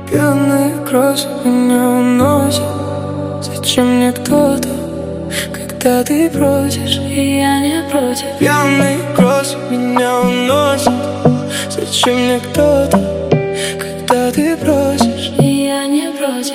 Пьяная кровь меня уносит. Зачем мне кто-то, когда ты просишь, и я не против? Пьяная кровь меня уносит. Зачем мне кто-то, когда ты просишь, и я не против?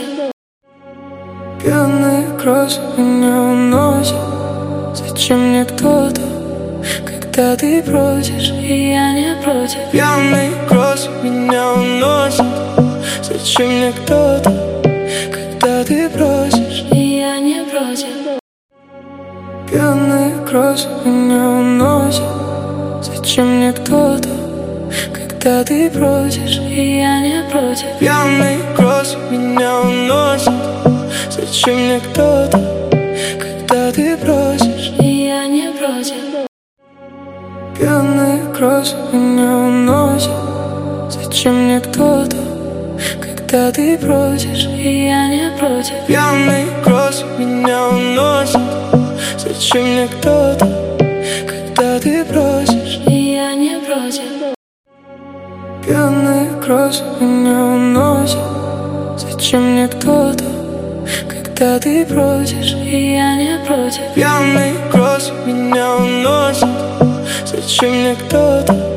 Пьяная кровь меня уносит. Зачем мне кто-то, когда ты просишь, и я не против? Пьяная кровь меня уносит. Зачем мне кто-то, когда ты просишь, и я не против? Пьяная кровь меня уносит. Зачем мне кто-то, когда ты просишь, и я не против? Пьяная кровь меня уносит. Зачем мне кто-то, когда ты просишь, и я не против? Пьяная кровь меня уносит. Зачем мне кто-то, когда ты просишь, и я не против? Пьяная кровь меня уносит. Зачем мне кто-то, когда ты просишь, и я не против? Пьяная кровь меня уносит. Зачем мне кто-то, когда ты просишь, и я не против? Пьяная кровь меня уносит. Зачем мне кто-то,